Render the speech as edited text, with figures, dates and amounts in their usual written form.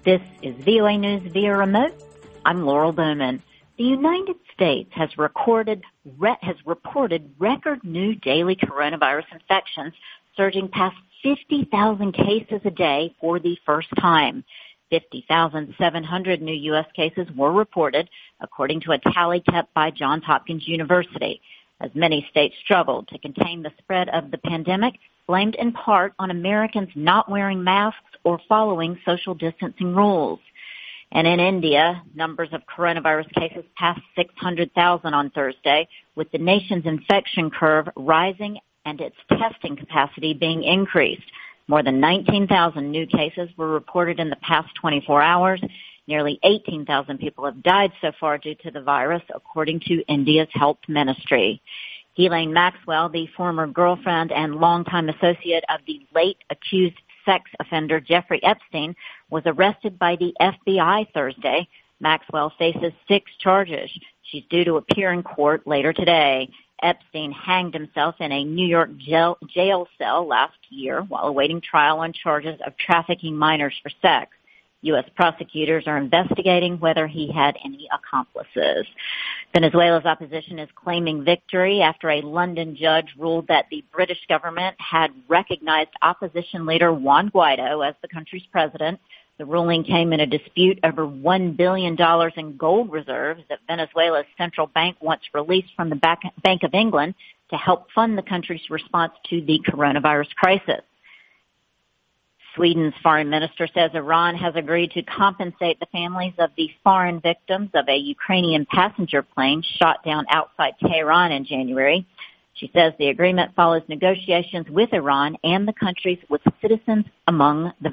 This is VOA News via remote. I'm Laurel Bowman. The United States has reported record new daily coronavirus infections, surging past 50,000 cases a day for the first time. 50,700 new U.S. cases were reported, according to a tally kept by Johns Hopkins University, as many states struggled to contain the spread of the pandemic, blamed in part on Americans not wearing masks or following social distancing rules. And in India, numbers of coronavirus cases passed 600,000 on Thursday, with the nation's infection curve rising and its testing capacity being increased. More than 19,000 new cases were reported in the past 24 hours. Nearly 18,000 people have died so far due to the virus, according to India's health ministry. Ghislaine Maxwell, the former girlfriend and longtime associate of the late accused sex offender Jeffrey Epstein, was arrested by the FBI Thursday. Maxwell faces 6 charges. She's due to appear in court later today. Epstein hanged himself in a New York jail cell last year while awaiting trial on charges of trafficking minors for sex. U.S. prosecutors are investigating whether he had any accomplices. Venezuela's opposition is claiming victory after a London judge ruled that the British government had recognized opposition leader Juan Guaido as the country's president. The ruling came in a dispute over $1 billion in gold reserves that Venezuela's central bank wants released from the Bank of England to help fund the country's response to the coronavirus crisis. Sweden's foreign minister says Iran has agreed to compensate the families of the foreign victims of a Ukrainian passenger plane shot down outside Tehran in January. She says the agreement follows negotiations with Iran and the countries with citizens among the